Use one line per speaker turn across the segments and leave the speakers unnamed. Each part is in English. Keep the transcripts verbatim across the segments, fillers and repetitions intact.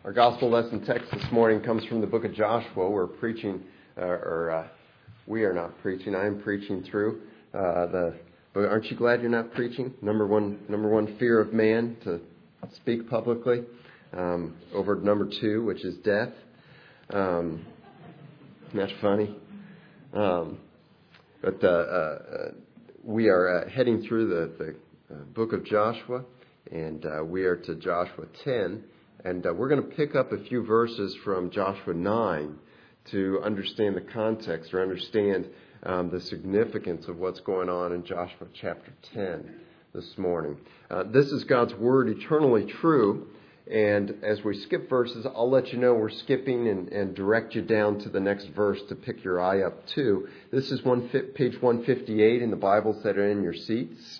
Our gospel lesson text this morning comes from the book of Joshua. We're preaching, uh, or uh, we are not preaching. I am preaching through uh, the. But aren't you glad you're not preaching? Number one, number one fear of man, to speak publicly. Um, over number two, which is death. Um, isn't that funny? Um, but uh, uh, we are uh, heading through the, the uh, book of Joshua, and uh, we are to Joshua ten. And uh, we're going to pick up a few verses from Joshua nine to understand the context or understand um, the significance of what's going on in Joshua chapter ten this morning. Uh, this is God's word, eternally true. And as we skip verses, I'll let you know we're skipping and, and direct you down to the next verse to pick your eye up to. This is one, page one fifty-eight in the Bibles that are in your seats.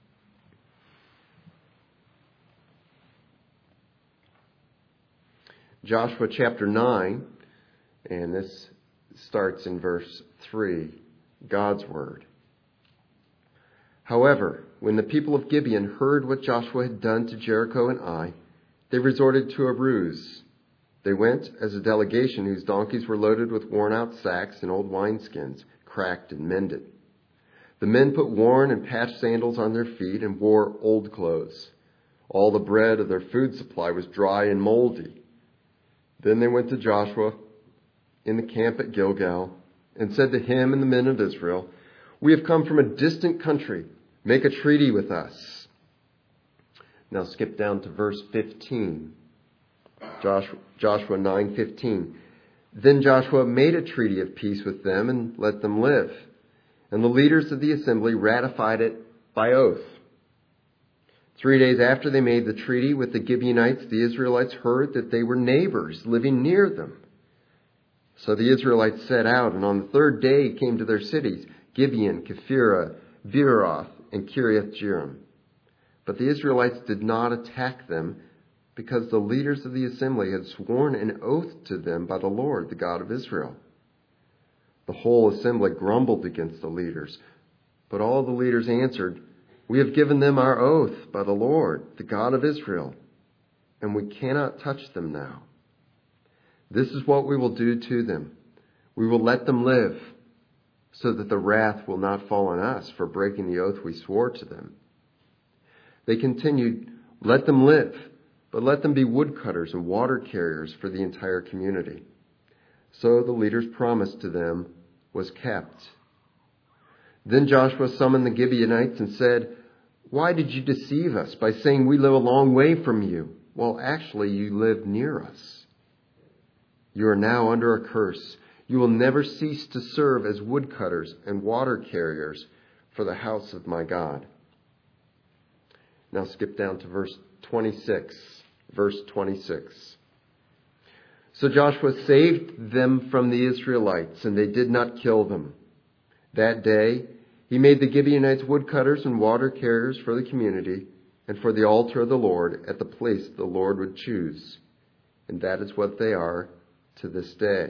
Joshua chapter nine, and this starts in verse three, God's word. However, when the people of Gibeon heard what Joshua had done to Jericho and Ai, they resorted to a ruse. They went as a delegation whose donkeys were loaded with worn-out sacks and old wineskins, cracked and mended. The men put worn and patched sandals on their feet and wore old clothes. All the bread of their food supply was dry and moldy. Then they went to Joshua in the camp at Gilgal and said to him and the men of Israel, "We have come from a distant country. Make a treaty with us." Now skip down to verse fifteen. Joshua, Joshua nine fifteen. Then Joshua made a treaty of peace with them and let them live. And the leaders of the assembly ratified it by oath. Three days after they made the treaty with the Gibeonites, the Israelites heard that they were neighbors living near them. So the Israelites set out, and on the third day came to their cities, Gibeon, Kephirah, Beeroth, and Kiriath-Jearim. But the Israelites did not attack them, because the leaders of the assembly had sworn an oath to them by the Lord, the God of Israel. The whole assembly grumbled against the leaders, but all the leaders answered, "We have given them our oath by the Lord, the God of Israel, and we cannot touch them now. This is what we will do to them. We will let them live, so that the wrath will not fall on us for breaking the oath we swore to them." They continued, "Let them live, but let them be woodcutters and water carriers for the entire community." So the leader's promise to them was kept. Then Joshua summoned the Gibeonites and said, "Why did you deceive us by saying we live a long way from you, while actually you live near us? You are now under a curse. You will never cease to serve as woodcutters and water carriers for the house of my God." Now skip down to verse twenty-six. Verse twenty-six. So Joshua saved them from the Israelites, and they did not kill them. That day he made the Gibeonites woodcutters and water carriers for the community and for the altar of the Lord at the place the Lord would choose. And that is what they are to this day.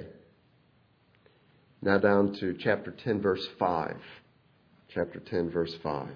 Now down to chapter ten, verse five. Chapter ten, verse five.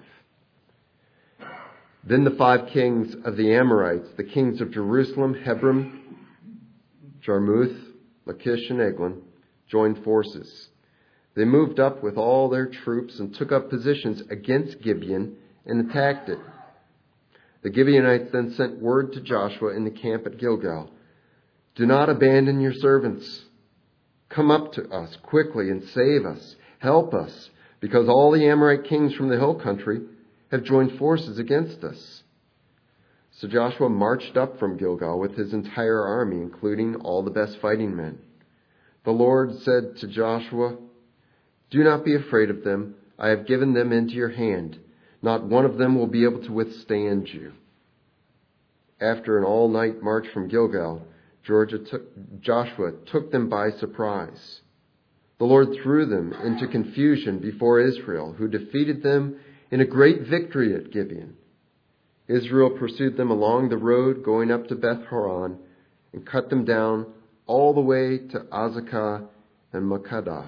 Then the five kings of the Amorites, the kings of Jerusalem, Hebron, Jarmuth, Lachish, and Eglon, joined forces. They moved up with all their troops and took up positions against Gibeon and attacked it. The Gibeonites then sent word to Joshua in the camp at Gilgal, "Do not abandon your servants. Come up to us quickly and save us. Help us, because all the Amorite kings from the hill country have joined forces against us." So Joshua marched up from Gilgal with his entire army, including all the best fighting men. The Lord said to Joshua, "Do not be afraid of them. I have given them into your hand. Not one of them will be able to withstand you." After an all-night march from Gilgal, Georgia took, Joshua took them by surprise. The Lord threw them into confusion before Israel, who defeated them in a great victory at Gibeon. Israel pursued them along the road going up to Beth Horon and cut them down all the way to Azekah and Makkedah.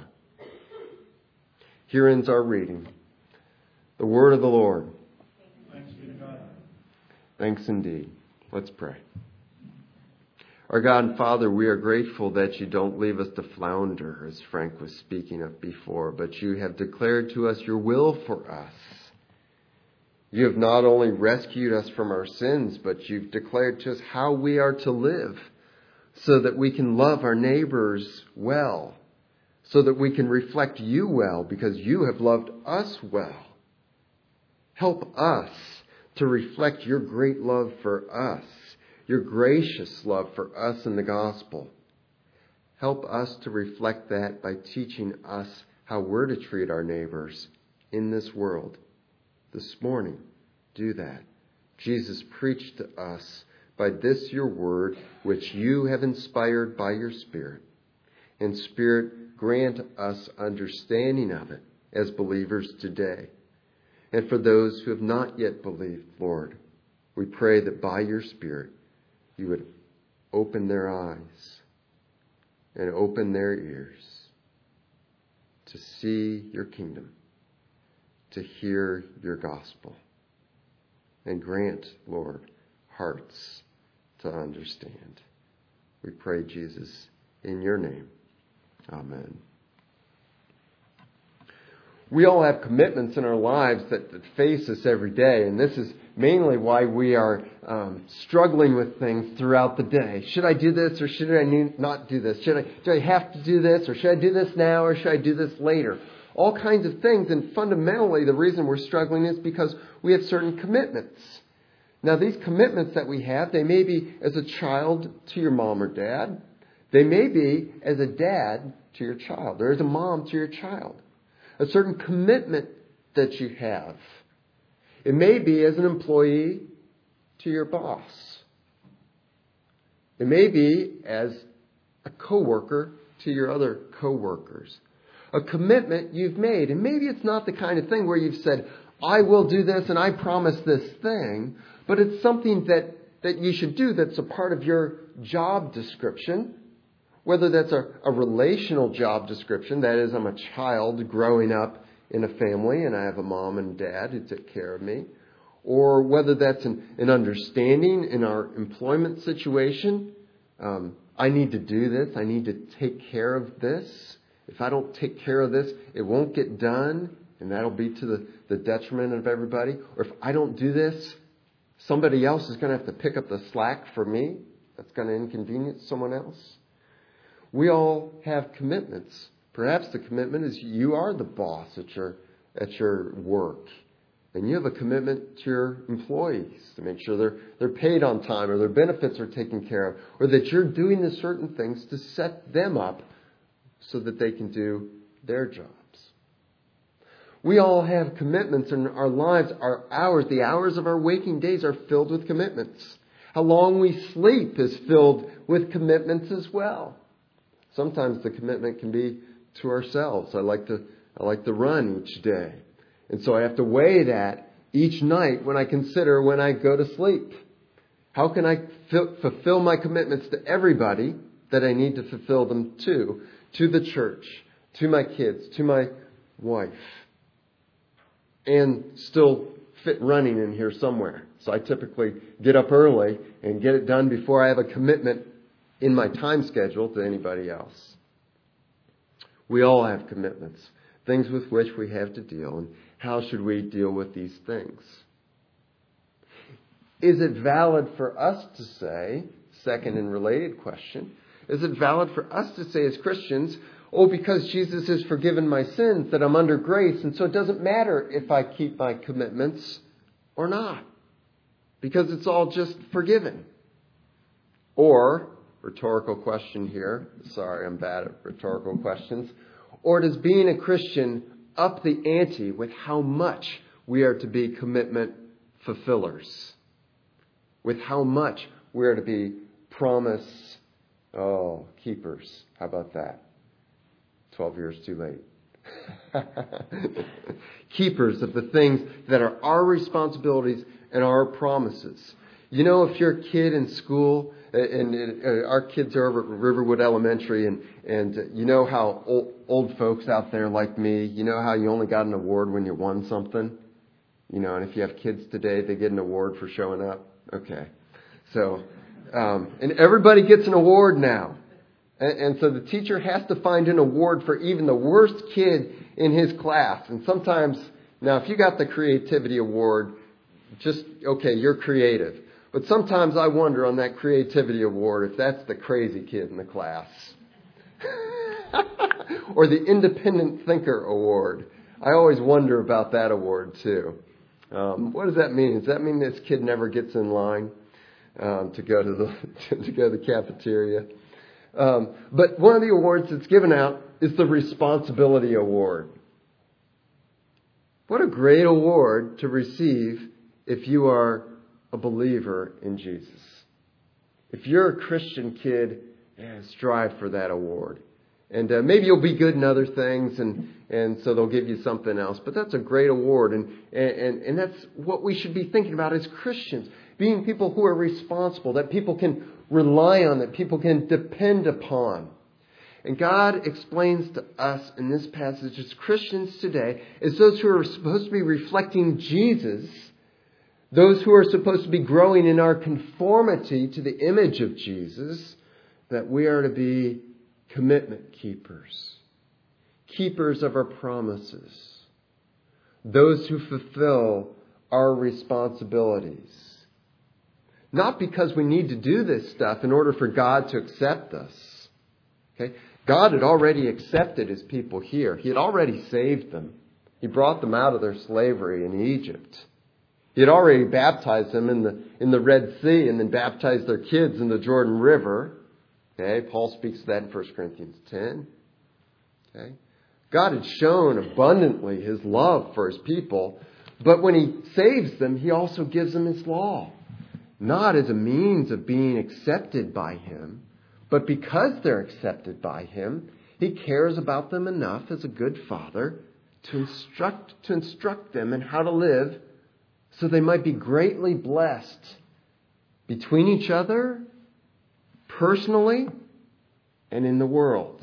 Here ends our reading. The word of the Lord. Thanks be to God. Thanks indeed. Let's pray. Our God and Father, we are grateful that you don't leave us to flounder, as Frank was speaking of before, but you have declared to us your will for us. You have not only rescued us from our sins, but you've declared to us how we are to live so that we can love our neighbors well, so that we can reflect you well because you have loved us well. Help us to reflect your great love for us, your gracious love for us in the gospel. Help us to reflect that by teaching us how we're to treat our neighbors in this world. This morning, do that. Jesus preached to us by this your word, which you have inspired by your Spirit. And Spirit, grant us understanding of it as believers today. And for those who have not yet believed, Lord, we pray that by your Spirit, you would open their eyes and open their ears to see your kingdom, to hear your gospel, and grant, Lord, hearts to understand. We pray, Jesus, in your name. Amen. We all have commitments in our lives that, that face us every day, and this is mainly why we are um, struggling with things throughout the day. Should I do this or should I not do this? Should I, do I have to do this or should I do this now or should I do this later? All kinds of things, and fundamentally the reason we're struggling is because we have certain commitments. Now these commitments that we have, they may be as a child to your mom or dad. They may be as a dad to your child or as a mom to your child. A certain commitment that you have. It may be as an employee to your boss. It may be as a coworker to your other coworkers. A commitment you've made. And maybe it's not the kind of thing where you've said, I will do this and I promise this thing. But it's something that, that you should do that's a part of your job description. Whether that's a, a relational job description, that is, I'm a child growing up in a family and I have a mom and dad who take care of me. Or whether that's an, an understanding in our employment situation. Um, I need to do this. I need to take care of this. If I don't take care of this, it won't get done. And that'll be to the, the detriment of everybody. Or if I don't do this, somebody else is going to have to pick up the slack for me. That's going to inconvenience someone else. We all have commitments. Perhaps the commitment is you are the boss at your at your work. And you have a commitment to your employees to make sure they're they're paid on time or their benefits are taken care of. Or that you're doing the certain things to set them up so that they can do their jobs. We all have commitments in our lives. Our hours, the hours of our waking days are filled with commitments. How long we sleep is filled with commitments as well. Sometimes the commitment can be to ourselves. I like to I like to run each day. And so I have to weigh that each night when I consider when I go to sleep. How can I f- fulfill my commitments to everybody that I need to fulfill them to? To the church, to my kids, to my wife. And still fit running in here somewhere. So I typically get up early and get it done before I have a commitment in my time schedule to anybody else. We all have commitments, things with which we have to deal. And how should we deal with these things? Is it valid for us to say, second and related question, is it valid for us to say as Christians, oh, because Jesus has forgiven my sins, that I'm under grace, and so it doesn't matter if I keep my commitments or not, because it's all just forgiven? Or, rhetorical question here. Sorry, I'm bad at rhetorical questions. Or does being a Christian up the ante with how much we are to be commitment fulfillers? With how much we are to be promise, oh, keepers. How about that? Twelve years too late. Keepers of the things that are our responsibilities and our promises. You know, if you're a kid in school, and, and uh, our kids are over at Riverwood Elementary, and, and uh, you know how old, old folks out there like me, you know how you only got an award when you won something? You know, and if you have kids today, they get an award for showing up. Okay. So Um, and everybody gets an award now. And, and so the teacher has to find an award for even the worst kid in his class. And sometimes, now if you got the creativity award, just, okay, you're creative. But sometimes I wonder on that creativity award if that's the crazy kid in the class. Or the independent thinker award. I always wonder about that award too. Um, what does that mean? Does that mean this kid never gets in line um, to go to the to go to the cafeteria? Um, but one of the awards that's given out is the Responsibility Award. What a great award to receive if you are a believer in Jesus. If you're a Christian kid, yeah, strive for that award. And uh, maybe you'll be good in other things, and, and so they'll give you something else. But that's a great award, and, and, and that's what we should be thinking about as Christians. Being people who are responsible, that people can rely on, that people can depend upon. And God explains to us in this passage as Christians today, as those who are supposed to be reflecting Jesus, those who are supposed to be growing in our conformity to the image of Jesus, that we are to be commitment keepers, keepers of our promises, those who fulfill our responsibilities. Not because we need to do this stuff in order for God to accept us. Okay? God had already accepted his people here. He had already saved them. He brought them out of their slavery in Egypt. He had already baptized them in the in the Red Sea and then baptized their kids in the Jordan River. Okay, Paul speaks of that in First Corinthians ten. Okay, God had shown abundantly his love for his people, but when he saves them, he also gives them his law. Not as a means of being accepted by him, but because they're accepted by him, he cares about them enough as a good father to instruct to instruct them in how to live so they might be greatly blessed between each other, personally, and in the world.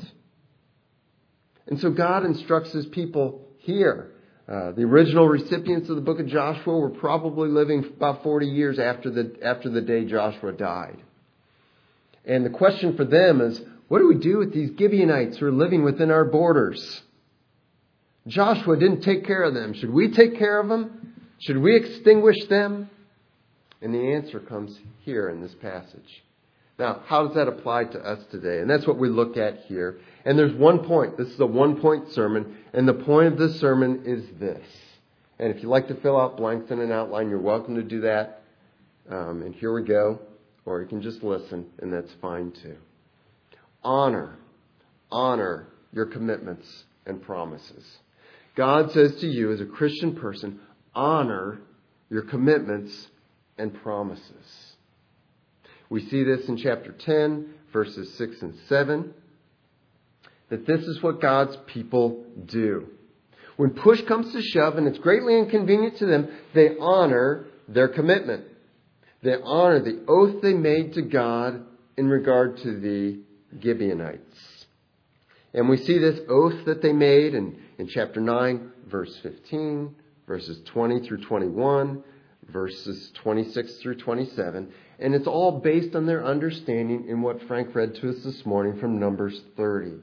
And so God instructs his people here. Uh, the original recipients of the book of Joshua were probably living about forty years after the after the day Joshua died. And the question for them is, what do we do with these Gibeonites who are living within our borders? Joshua didn't take care of them. Should we take care of them? Should we extinguish them? And the answer comes here in this passage. Now, how does that apply to us today? And that's what we look at here. And there's one point. This is a one-point sermon. And the point of this sermon is this. And if you'd like to fill out blanks in an outline, you're welcome to do that. Um, and here we go. Or you can just listen, and that's fine too. Honor. Honor your commitments and promises. God says to you as a Christian person, honor your commitments and promises. We see this in chapter ten, verses six and seven, that this is what God's people do. When push comes to shove and it's greatly inconvenient to them, they honor their commitment. They honor the oath they made to God in regard to the Gibeonites. And we see this oath that they made in, in chapter nine, verse fifteen, verses twenty through twenty-one, verses twenty-six through twenty-seven. And it's all based on their understanding in what Frank read to us this morning from Numbers thirty.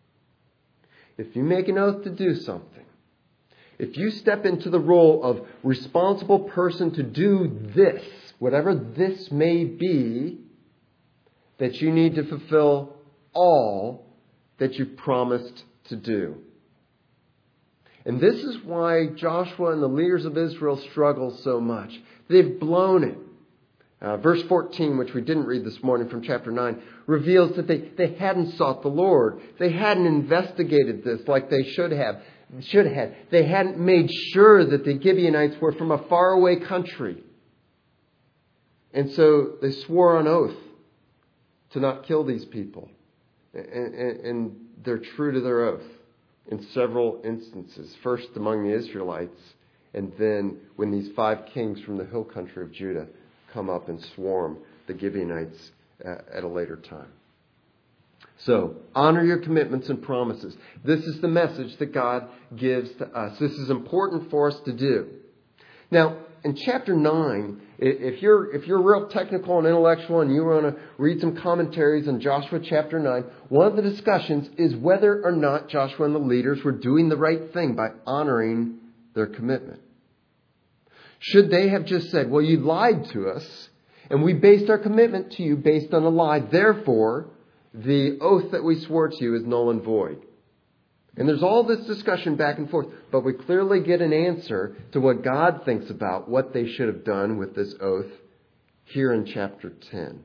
If you make an oath to do something, if you step into the role of responsible person to do this, whatever this may be, that you need to fulfill all that you've promised to do. And this is why Joshua and the leaders of Israel struggle so much. They've blown it. Uh, verse fourteen, which we didn't read this morning from chapter nine, reveals that they, they hadn't sought the Lord. They hadn't investigated this like they should have. Should have. They hadn't made sure that the Gibeonites were from a faraway country. And so they swore on oath to not kill these people. And, and, and they're true to their oath in several instances. First among the Israelites, and then when these five kings from the hill country of Judah come up and swarm the Gibeonites at a later time. So, honor your commitments and promises. This is the message that God gives to us. This is important for us to do. Now, in chapter nine, if you're if you're real technical and intellectual and you want to read some commentaries on Joshua chapter nine, one of the discussions is whether or not Joshua and the leaders were doing the right thing by honoring their commitment. Should they have just said, well, you lied to us, and we based our commitment to you based on a lie. Therefore, the oath that we swore to you is null and void. And there's all this discussion back and forth, but we clearly get an answer to what God thinks about what they should have done with this oath here in chapter ten.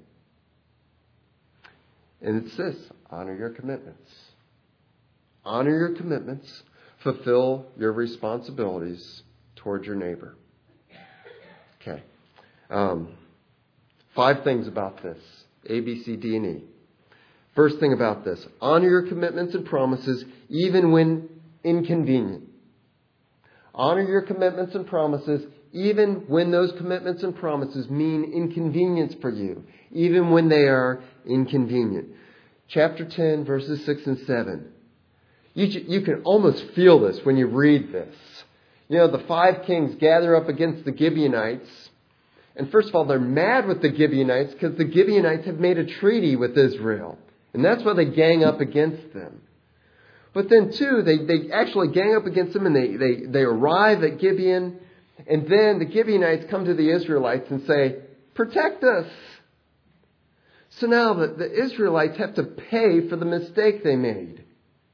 And it's this: honor your commitments. Honor your commitments. Fulfill your responsibilities toward your neighbor. Okay. Um, five things about this. A, B, C, D, and E. First thing about this: honor your commitments and promises even when inconvenient. Honor your commitments and promises even when those commitments and promises mean inconvenience for you, even when they are inconvenient. Chapter ten, verses six and seven. You, you can almost feel this when you read this. You know, the five kings gather up against the Gibeonites. And first of all, they're mad with the Gibeonites because the Gibeonites have made a treaty with Israel. And that's why they gang up against them. But then, too, they, they actually gang up against them and they, they, they arrive at Gibeon. And then the Gibeonites come to the Israelites and say, protect us. So now the, the Israelites have to pay for the mistake they made.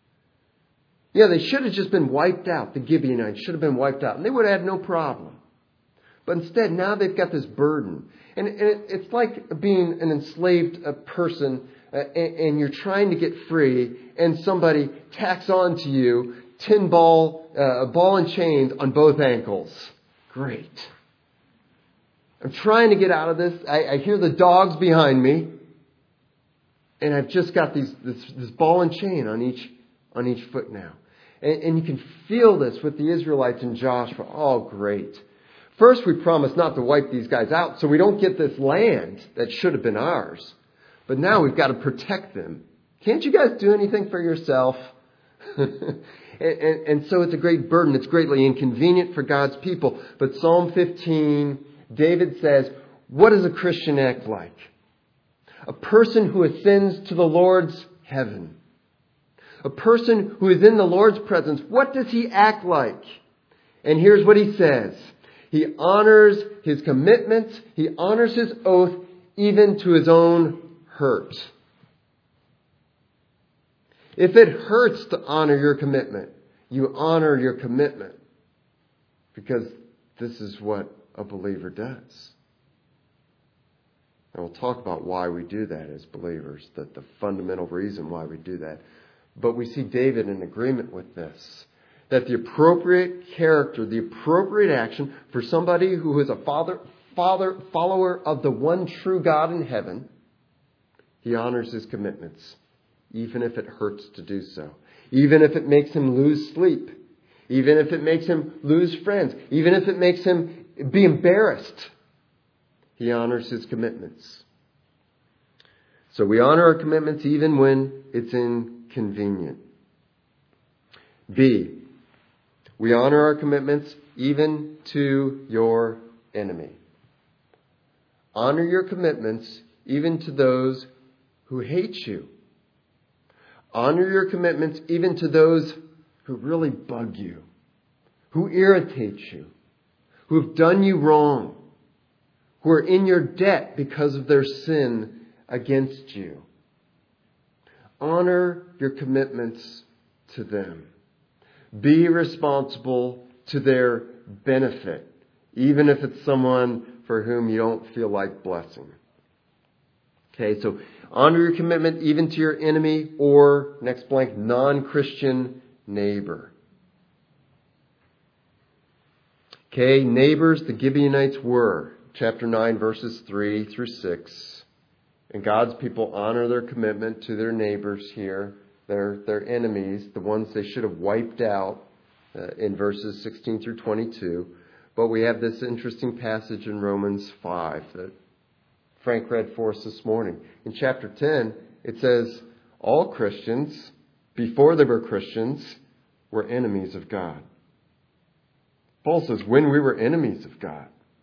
Yeah, they should have just been wiped out. The Gibeonites should have been wiped out. And they would have had no problem. But instead, now they've got this burden. And, and it, it's like being an enslaved uh, person uh, and, and you're trying to get free and somebody tacks on to you tin ball, uh, ball and chains on both ankles. Great. I'm trying to get out of this. I, I hear the dogs behind me. And I've just got these this, this ball and chain on each on each foot now. And, and you can feel this with the Israelites and Joshua. Oh, great. First, we promised not to wipe these guys out so we don't get this land that should have been ours. But now we've got to protect them. Can't you guys do anything for yourself? and, and, and so it's a great burden. It's greatly inconvenient for God's people. But Psalm fifteen, David says, what does a Christian act like? A person who ascends to the Lord's heaven. A person who is in the Lord's presence. What does he act like? And here's what he says. He honors his commitments. He honors his oath even to his own hurt. If it hurts to honor your commitment, you honor your commitment because this is what a believer does. And we'll talk about why we do that as believers, that the fundamental reason why we do that. But we see David in agreement with this. That the appropriate character, the appropriate action for somebody who is a father, father, follower of the one true God in heaven, he honors his commitments, even if it hurts to do so. Even if it makes him lose sleep. Even if it makes him lose friends. Even if it makes him be embarrassed. He honors his commitments. So we honor our commitments even when it's inconvenient. B, we honor our commitments even to your enemy. Honor your commitments even to those who hate you. Honor your commitments even to those who really bug you, who irritate you, who have done you wrong, who are in your debt because of their sin against you. Honor your commitments to them. Be responsible to their benefit, even if it's someone for whom you don't feel like blessing. Okay, so honor your commitment even to your enemy or, next blank, non-Christian neighbor. Okay, neighbors the Gibeonites were. Chapter nine, verses three through six. And God's people honor their commitment to their neighbors here. Their, their enemies, the ones they should have wiped out uh, in verses sixteen through twenty-two. But we have this interesting passage in Romans five that Frank read for us this morning. In chapter ten, it says, all Christians, before they were Christians, were enemies of God. Paul says, when we were enemies of God.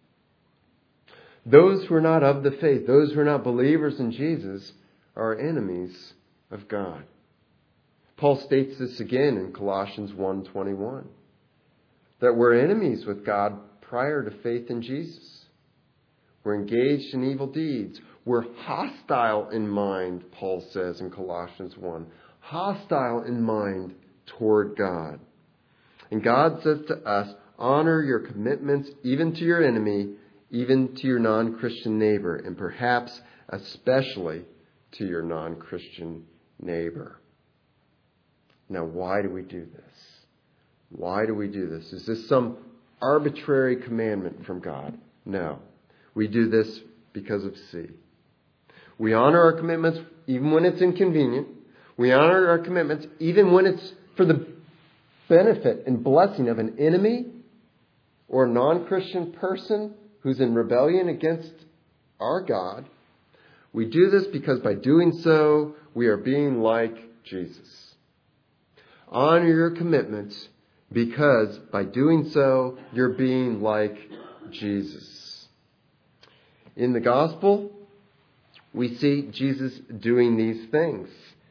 Those who are not of the faith, those who are not believers in Jesus, are enemies of God. Paul states this again in Colossians one twenty-one, that we're enemies with God prior to faith in Jesus. We're engaged in evil deeds. We're hostile in mind, Paul says in Colossians one. Hostile in mind toward God. And God says to us, honor your commitments even to your enemy, even to your non-Christian neighbor, and perhaps especially to your non-Christian neighbor. Now, why do we do this? Why do we do this? Is this some arbitrary commandment from God? No. We do this because of C. We honor our commitments even when it's inconvenient. We honor our commitments even when it's for the benefit and blessing of an enemy or a non-Christian person who's in rebellion against our God. We do this because by doing so, we are being like Jesus. Honor your commitments because by doing so, you're being like Jesus. In the gospel, we see Jesus doing these things.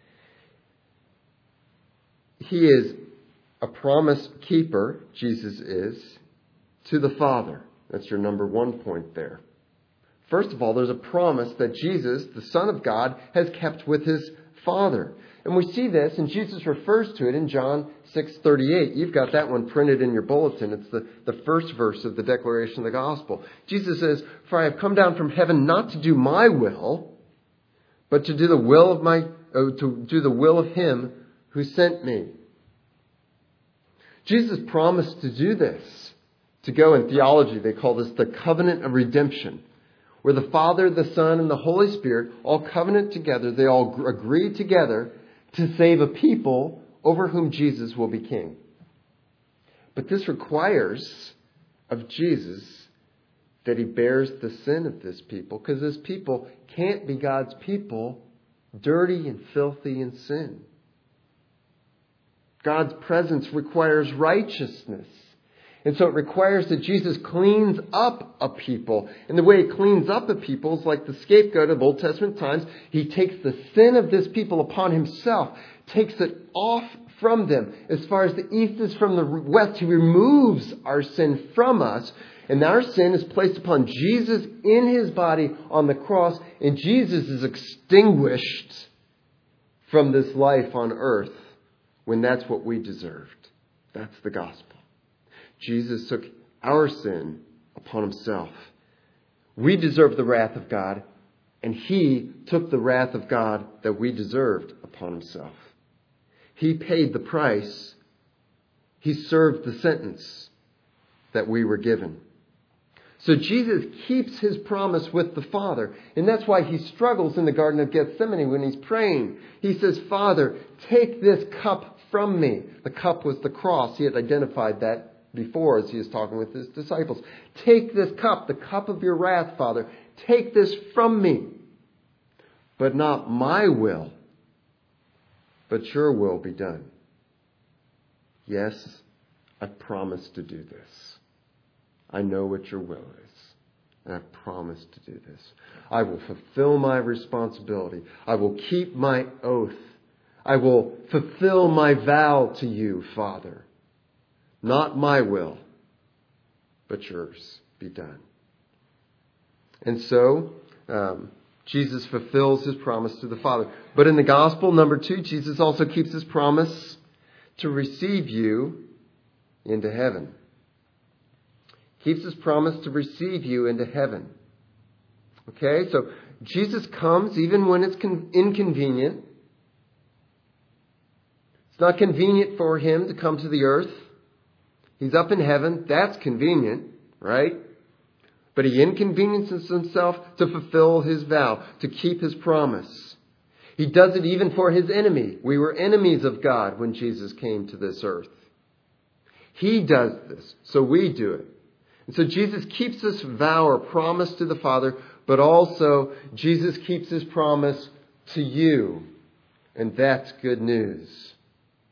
He is a promise keeper, Jesus is, to the Father. That's your number one point there. First of all, there's a promise that Jesus, the Son of God, has kept with his Father. And we see this, and Jesus refers to it in John six thirty-eight. You've got that one printed in your bulletin. It's the, the first verse of the declaration of the gospel. Jesus says, "For I have come down from heaven not to do my will, but to do the will of my uh, to do the will of him who sent me." Jesus promised to do this. To go in theology, they call this the covenant of redemption, where the Father, the Son, and the Holy Spirit all covenant together. They all agree together to save a people over whom Jesus will be king. But this requires of Jesus that he bears the sin of this people, because this people can't be God's people, dirty and filthy in sin. God's presence requires righteousness. And so it requires that Jesus cleans up a people. And the way he cleans up a people is like the scapegoat of Old Testament times. He takes the sin of this people upon himself, takes it off from them. As far as the east is from the west, he removes our sin from us. And our sin is placed upon Jesus in his body on the cross. And Jesus is extinguished from this life on earth when that's what we deserved. That's the gospel. Jesus took our sin upon himself. We deserve the wrath of God, and he took the wrath of God that we deserved upon himself. He paid the price. He served the sentence that we were given. So Jesus keeps his promise with the Father, and that's why he struggles in the Garden of Gethsemane when he's praying. He says, "Father, take this cup from me." The cup was the cross. He had identified that before as he was talking with his disciples. "Take this cup, the cup of your wrath, Father. Take this from me. But not my will, but your will be done." Yes, I promise to do this. I know what your will is, and I promise to do this. I will fulfill my responsibility. I will keep my oath. I will fulfill my vow to you, Father. Not my will, but yours be done. And so, um, Jesus fulfills his promise to the Father. But in the gospel, number two, Jesus also keeps his promise to receive you into heaven. Keeps his promise to receive you into heaven. Okay, so Jesus comes even when it's con- inconvenient. It's not convenient for him to come to the earth. He's up in heaven. That's convenient, right? But he inconveniences himself to fulfill his vow, to keep his promise. He does it even for his enemy. We were enemies of God when Jesus came to this earth. He does this, so we do it. And so Jesus keeps this vow or promise to the Father, but also Jesus keeps his promise to you. And that's good news.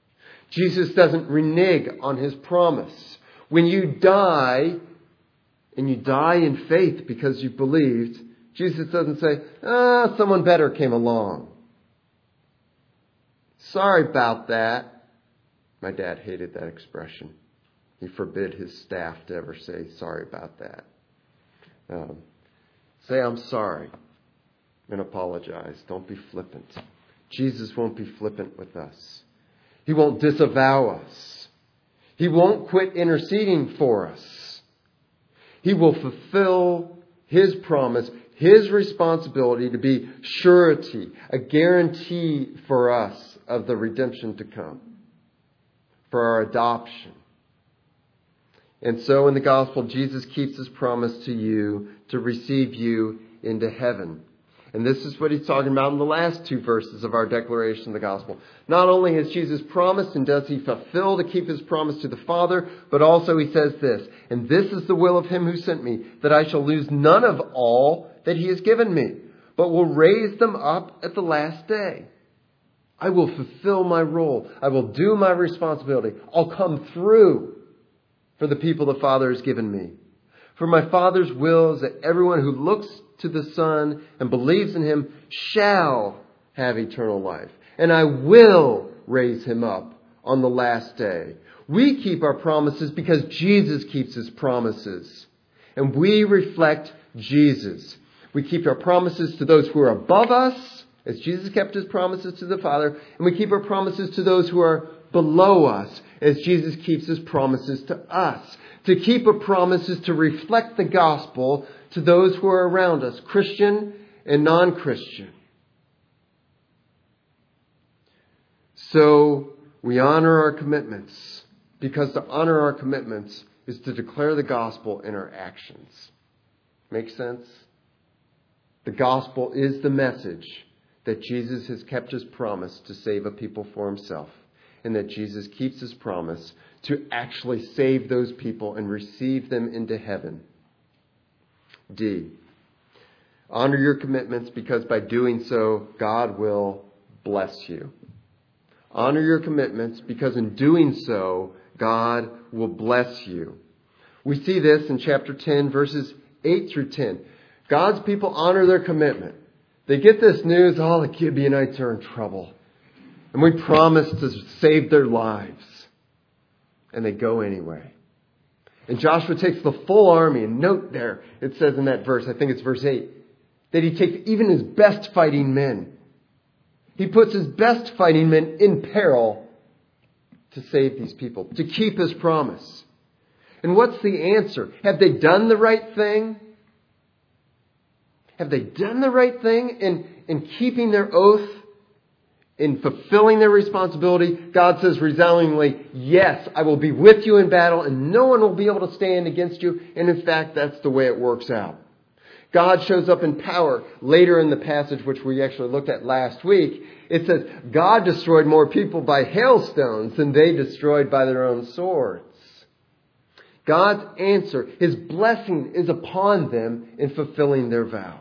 Jesus doesn't renege on his promise. When you die, and you die in faith because you believed, Jesus doesn't say, ah, someone better came along. Sorry about that. My dad hated that expression. He forbid his staff to ever say sorry about that. Um, say, I'm sorry, and apologize. Don't be flippant. Jesus won't be flippant with us. He won't disavow us. He won't quit interceding for us. He will fulfill His promise, His responsibility to be surety, a guarantee for us of the redemption to come, for our adoption. And so in the gospel, Jesus keeps His promise to you to receive you into heaven. And this is what He's talking about in the last two verses of our declaration of the gospel. Not only has Jesus promised and does He fulfill to keep His promise to the Father, but also He says this, and this is the will of Him who sent me, that I shall lose none of all that He has given me, but will raise them up at the last day. I will fulfill my role. I will do my responsibility. I'll come through for the people the Father has given me. For my Father's will is that everyone who looks to the Son and believes in Him shall have eternal life. And I will raise him up on the last day. We keep our promises because Jesus keeps His promises. And we reflect Jesus. We keep our promises to those who are above us, as Jesus kept His promises to the Father. And we keep our promises to those who are below us, as Jesus keeps His promises to us. To keep a promise is to reflect the gospel to those who are around us, Christian and non-Christian. So we honor our commitments, because to honor our commitments is to declare the gospel in our actions. Make sense? The gospel is the message that Jesus has kept His promise to save a people for Himself, and that Jesus keeps His promise to actually save those people and receive them into heaven. D. Honor your commitments, because by doing so, God will bless you. Honor your commitments, because in doing so, God will bless you. We see this in chapter ten, verses eight through ten. God's people honor their commitment. They get this news, oh, the Gibeonites are in trouble. And we promise to save their lives. And they go anyway. And Joshua takes the full army. And note there, it says in that verse, I think it's verse eight, that he takes even his best fighting men. He puts his best fighting men in peril to save these people, to keep His promise. And what's the answer? Have they done the right thing? Have they done the right thing in, in keeping their oath? In fulfilling their responsibility? God says resoundingly, yes, I will be with you in battle, and no one will be able to stand against you. And in fact, that's the way it works out. God shows up in power. Later in the passage, which we actually looked at last week, it says God destroyed more people by hailstones than they destroyed by their own swords. God's answer, His blessing is upon them in fulfilling their vow.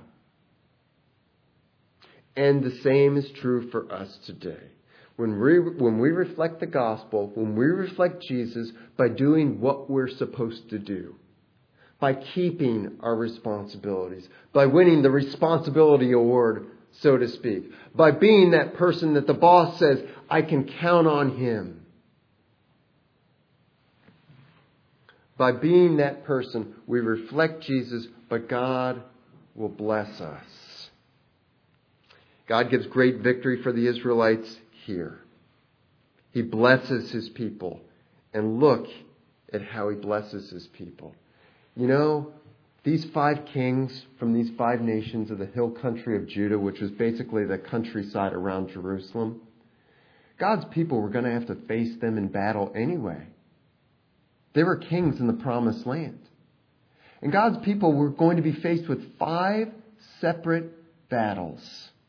And the same is true for us today. When we, when we reflect the gospel, when we reflect Jesus by doing what we're supposed to do, by keeping our responsibilities, by winning the responsibility award, so to speak, by being that person that the boss says, I can count on him. By being that person, we reflect Jesus, but God will bless us. God gives great victory for the Israelites here. He blesses His people. And look at how He blesses His people. You know, these five kings from these five nations of the hill country of Judah, which was basically the countryside around Jerusalem, God's people were going to have to face them in battle anyway. They were kings in the promised land. And God's people were going to be faced with five separate battles.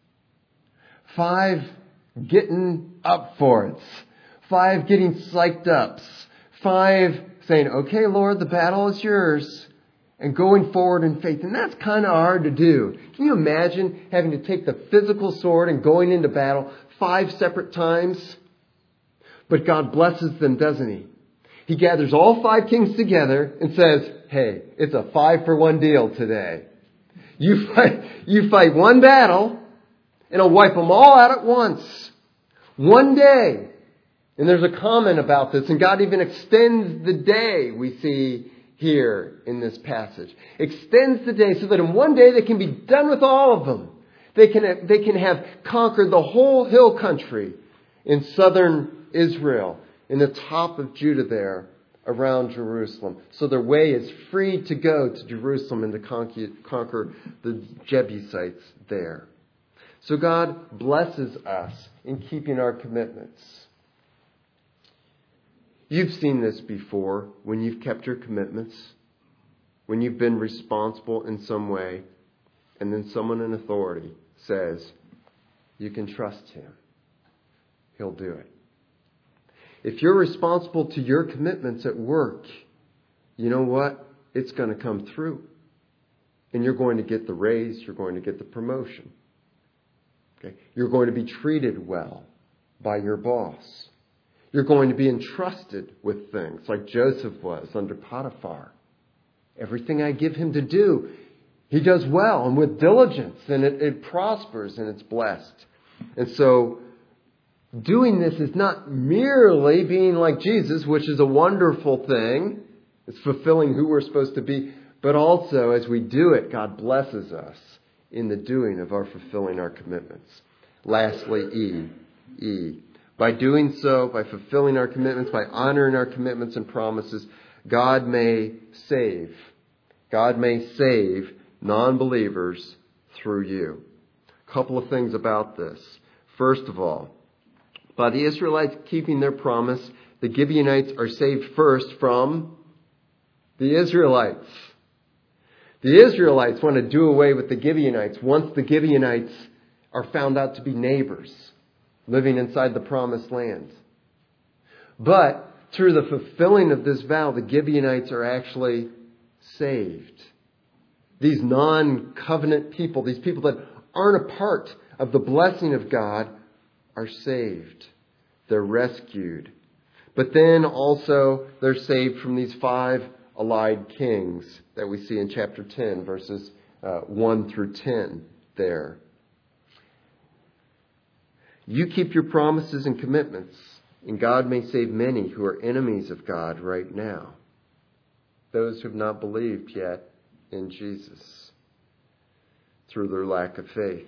Five getting up for it. Five getting psyched up. Five saying, okay, Lord, the battle is yours. And going forward in faith. And that's kind of hard to do. Can you imagine having to take the physical sword and going into battle five separate times? But God blesses them, doesn't He? He gathers all five kings together and says, hey, it's a five for one deal today. You fight, you fight one battle and I'll wipe them all out at once. One day. And there's a comment about this, and God even extends the day we see here in this passage. Extends the day so that in one day they can be done with all of them. They can, they can have conquered the whole hill country in southern Israel, in the top of Judah there, around Jerusalem. So their way is free to go to Jerusalem and to conquer, conquer the Jebusites there. So God blesses us in keeping our commitments. You've seen this before when you've kept your commitments, when you've been responsible in some way, and then someone in authority says, you can trust him. He'll do it. If you're responsible to your commitments at work, you know what? It's going to come through. And you're going to get the raise. You're going to get the promotion. Okay? You're going to be treated well by your boss. You're going to be entrusted with things like Joseph was under Potiphar. Everything I give him to do, he does well and with diligence, and it, it prospers and it's blessed. And so doing this is not merely being like Jesus, which is a wonderful thing. It's fulfilling who we're supposed to be. But also, as we do it, God blesses us in the doing of our fulfilling our commitments. Lastly, E. E. By doing so, by fulfilling our commitments, by honoring our commitments and promises, God may save. God may save non-believers through you. A couple of things about this. First of all, by the Israelites keeping their promise, the Gibeonites are saved first from the Israelites. The Israelites want to do away with the Gibeonites once the Gibeonites are found out to be neighbors living inside the promised land. But through the fulfilling of this vow, the Gibeonites are actually saved. These non-covenant people, these people that aren't a part of the blessing of God, are saved. They're rescued. But then also they're saved from these five allied kings that we see in chapter ten, verses uh, one through ten there. You keep your promises and commitments, and God may save many who are enemies of God right now. Those who have not believed yet in Jesus through their lack of faith.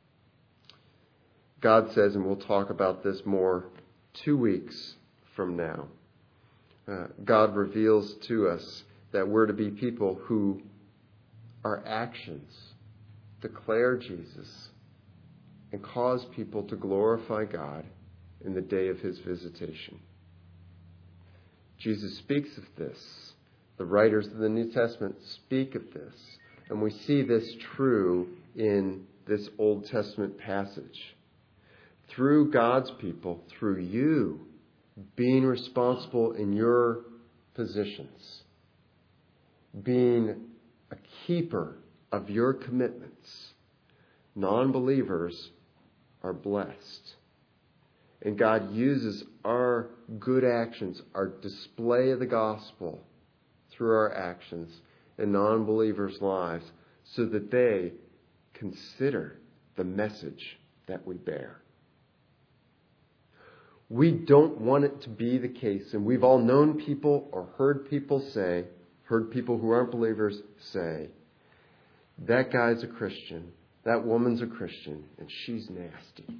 God says, and we'll talk about this more two weeks from now, uh, God reveals to us that we're to be people who our actions declare Jesus and cause people to glorify God in the day of his visitation. Jesus speaks of this. The writers of the New Testament speak of this. And we see this true in this Old Testament passage. Through God's people, through you being responsible in your positions, being a keeper of your commitments, non-believers are blessed. And God uses our good actions, our display of the gospel through our actions in non-believers' lives so that they consider the message that we bear. We don't want it to be the case, and we've all known people or heard people say, heard people who aren't believers say, that guy's a Christian, that woman's a Christian, and she's nasty.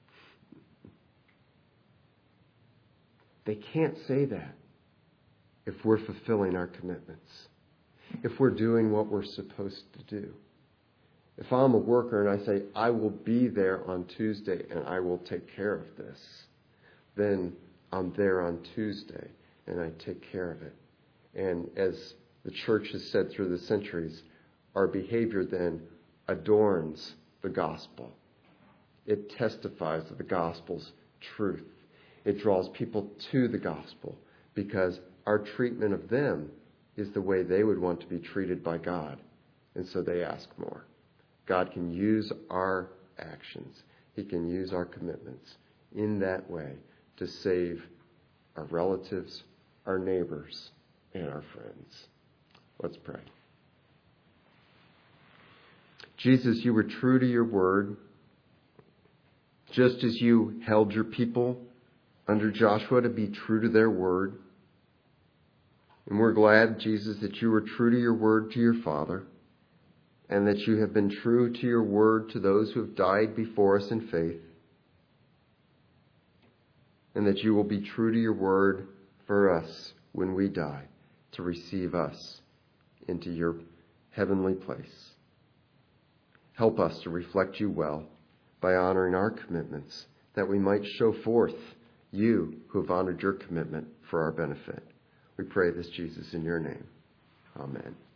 They can't say that if we're fulfilling our commitments, if we're doing what we're supposed to do. If I'm a worker and I say, I will be there on Tuesday and I will take care of this, then I'm there on Tuesday and I take care of it. And as the church has said through the centuries, our behavior then adorns the gospel. It testifies of the gospel's truth. It draws people to the gospel because our treatment of them is the way they would want to be treated by God. And so they ask more. God can use our actions. He can use our commitments in that way to save our relatives, our neighbors, and our friends. Let's pray. Jesus, you were true to your word, just as you held your people under Joshua to be true to their word. And we're glad, Jesus, that you were true to your word to your Father, and that you have been true to your word to those who have died before us in faith, and that you will be true to your word for us when we die, to receive us into your heavenly place. Help us to reflect you well by honoring our commitments, that we might show forth you who have honored your commitment for our benefit. We pray this, Jesus, in your name. Amen.